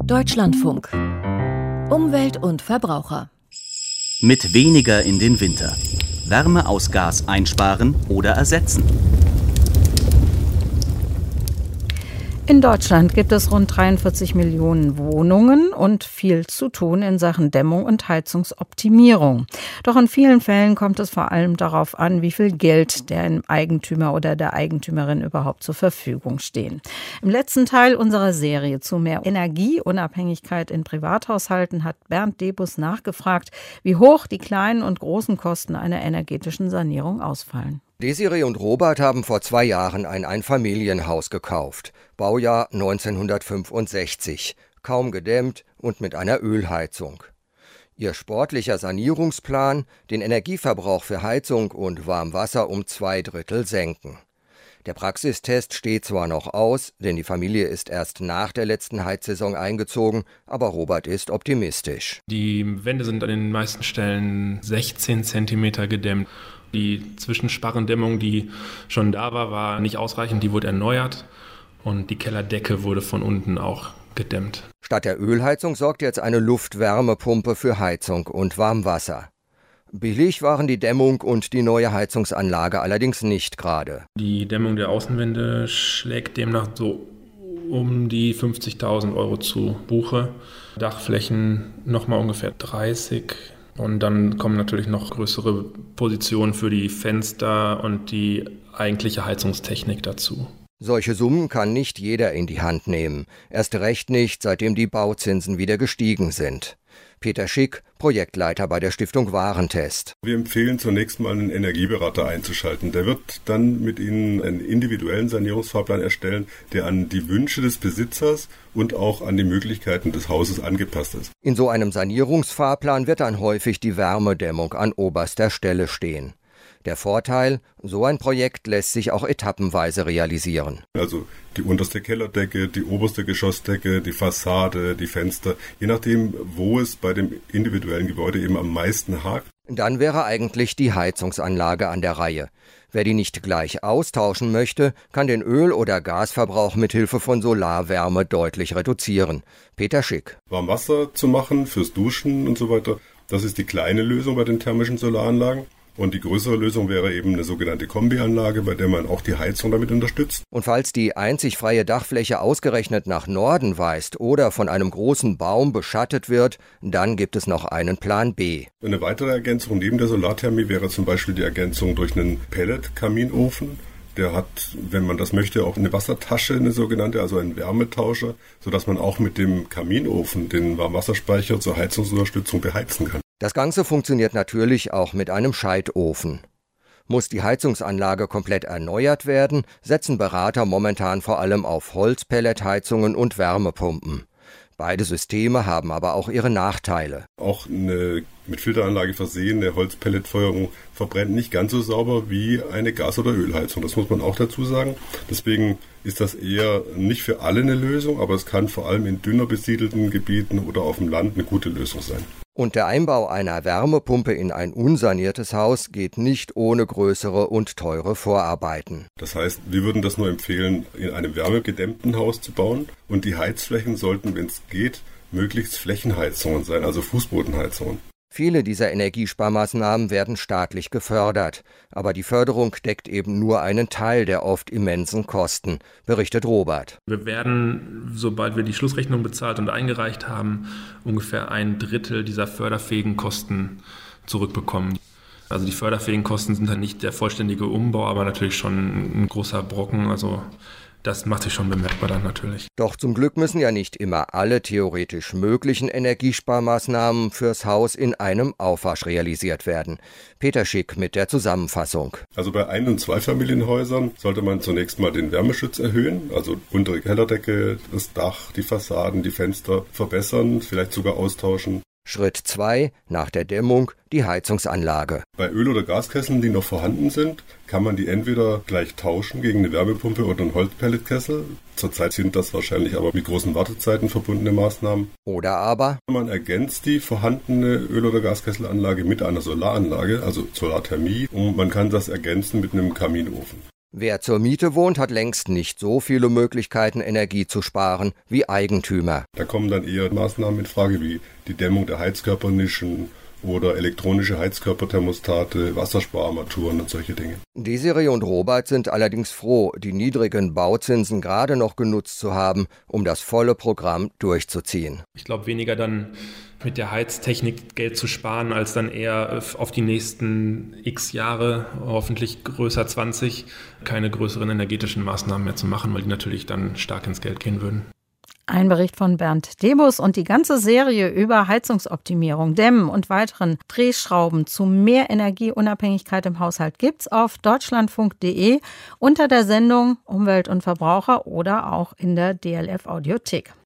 Deutschlandfunk. Umwelt und Verbraucher. Mit weniger in den Winter. Wärme aus Gas einsparen oder ersetzen. In Deutschland gibt es rund 43 Millionen Wohnungen und viel zu tun in Sachen Dämmung und Heizungsoptimierung. Doch in vielen Fällen kommt es vor allem darauf an, wie viel Geld dem Eigentümer oder der Eigentümerin überhaupt zur Verfügung stehen. Im letzten Teil unserer Serie zu mehr Energieunabhängigkeit in Privathaushalten hat Bernd Debus nachgefragt, wie hoch die kleinen und großen Kosten einer energetischen Sanierung ausfallen. Desiree und Robert haben vor 2 Jahren ein Einfamilienhaus gekauft. Baujahr 1965. Kaum gedämmt und mit einer Ölheizung. Ihr sportlicher Sanierungsplan: den Energieverbrauch für Heizung und Warmwasser um 2/3 senken. Der Praxistest steht zwar noch aus, denn die Familie ist erst nach der letzten Heizsaison eingezogen, aber Robert ist optimistisch. Die Wände sind an den meisten Stellen 16 Zentimeter gedämmt. Die Zwischensparrendämmung, die schon da war, war nicht ausreichend, die wurde erneuert und die Kellerdecke wurde von unten auch gedämmt. Statt der Ölheizung sorgt jetzt eine Luftwärmepumpe für Heizung und Warmwasser. Billig waren die Dämmung und die neue Heizungsanlage allerdings nicht gerade. Die Dämmung der Außenwände schlägt demnach so um die 50.000 Euro zu Buche. Dachflächen nochmal ungefähr 30. Und dann kommen natürlich noch größere Positionen für die Fenster und die eigentliche Heizungstechnik dazu. Solche Summen kann nicht jeder in die Hand nehmen. Erst recht nicht, seitdem die Bauzinsen wieder gestiegen sind. Peter Schick, Projektleiter bei der Stiftung Warentest. Wir empfehlen zunächst mal einen Energieberater einzuschalten. Der wird dann mit Ihnen einen individuellen Sanierungsfahrplan erstellen, der an die Wünsche des Besitzers und auch an die Möglichkeiten des Hauses angepasst ist. In so einem Sanierungsfahrplan wird dann häufig die Wärmedämmung an oberster Stelle stehen. Der Vorteil: so ein Projekt lässt sich auch etappenweise realisieren. Also die unterste Kellerdecke, die oberste Geschossdecke, die Fassade, die Fenster, je nachdem, wo es bei dem individuellen Gebäude eben am meisten hakt. Dann wäre eigentlich die Heizungsanlage an der Reihe. Wer die nicht gleich austauschen möchte, kann den Öl- oder Gasverbrauch mithilfe von Solarwärme deutlich reduzieren. Peter Schick. Warmwasser zu machen fürs Duschen und so weiter, das ist die kleine Lösung bei den thermischen Solaranlagen. Und die größere Lösung wäre eben eine sogenannte Kombianlage, bei der man auch die Heizung damit unterstützt. Und falls die einzig freie Dachfläche ausgerechnet nach Norden weist oder von einem großen Baum beschattet wird, dann gibt es noch einen Plan B. Eine weitere Ergänzung neben der Solarthermie wäre zum Beispiel die Ergänzung durch einen Pellet-Kaminofen. Der hat, wenn man das möchte, auch eine Wassertasche, eine sogenannte, also einen Wärmetauscher, sodass man auch mit dem Kaminofen den Warmwasserspeicher zur Heizungsunterstützung beheizen kann. Das Ganze funktioniert natürlich auch mit einem Scheitofen. Muss die Heizungsanlage komplett erneuert werden, setzen Berater momentan vor allem auf Holzpelletheizungen und Wärmepumpen. Beide Systeme haben aber auch ihre Nachteile. Auch eine mit Filteranlage versehene Holzpelletfeuerung verbrennt nicht ganz so sauber wie eine Gas- oder Ölheizung. Das muss man auch dazu sagen. Deswegen ist das eher nicht für alle eine Lösung, aber es kann vor allem in dünner besiedelten Gebieten oder auf dem Land eine gute Lösung sein. Und der Einbau einer Wärmepumpe in ein unsaniertes Haus geht nicht ohne größere und teure Vorarbeiten. Das heißt, wir würden das nur empfehlen, in einem wärmegedämmten Haus zu bauen. Und die Heizflächen sollten, wenn es geht, möglichst Flächenheizungen sein, also Fußbodenheizungen. Viele dieser Energiesparmaßnahmen werden staatlich gefördert, aber die Förderung deckt eben nur einen Teil der oft immensen Kosten, berichtet Robert. Wir werden, sobald wir die Schlussrechnung bezahlt und eingereicht haben, ungefähr 1/3 dieser förderfähigen Kosten zurückbekommen. Also die förderfähigen Kosten sind dann nicht der vollständige Umbau, aber natürlich schon ein großer Brocken, also das macht sich schon bemerkbar dann natürlich. Doch zum Glück müssen ja nicht immer alle theoretisch möglichen Energiesparmaßnahmen fürs Haus in einem Aufwasch realisiert werden. Peter Schick mit der Zusammenfassung. Also bei Ein- und Zweifamilienhäusern sollte man zunächst mal den Wärmeschutz erhöhen, also untere Kellerdecke, das Dach, die Fassaden, die Fenster verbessern, vielleicht sogar austauschen. Schritt 2, nach der Dämmung, die Heizungsanlage. Bei Öl- oder Gaskesseln, die noch vorhanden sind, kann man die entweder gleich tauschen gegen eine Wärmepumpe oder einen Holzpelletkessel. Zurzeit sind das wahrscheinlich aber mit großen Wartezeiten verbundene Maßnahmen. Oder aber man ergänzt die vorhandene Öl- oder Gaskesselanlage mit einer Solaranlage, also Solarthermie, und man kann das ergänzen mit einem Kaminofen. Wer zur Miete wohnt, hat längst nicht so viele Möglichkeiten, Energie zu sparen wie Eigentümer. Da kommen dann eher Maßnahmen in Frage wie die Dämmung der Heizkörpernischen oder elektronische Heizkörperthermostate, Wasserspararmaturen und solche Dinge. Desiree und Robert sind allerdings froh, die niedrigen Bauzinsen gerade noch genutzt zu haben, um das volle Programm durchzuziehen. Ich glaube, weniger dann mit der Heiztechnik Geld zu sparen, als dann eher auf die nächsten x Jahre, hoffentlich größer 20, keine größeren energetischen Maßnahmen mehr zu machen, weil die natürlich dann stark ins Geld gehen würden. Ein Bericht von Bernd Debus und die ganze Serie über Heizungsoptimierung, Dämmen und weiteren Drehschrauben zu mehr Energieunabhängigkeit im Haushalt gibt's auf deutschlandfunk.de unter der Sendung Umwelt und Verbraucher oder auch in der DLF Audiothek.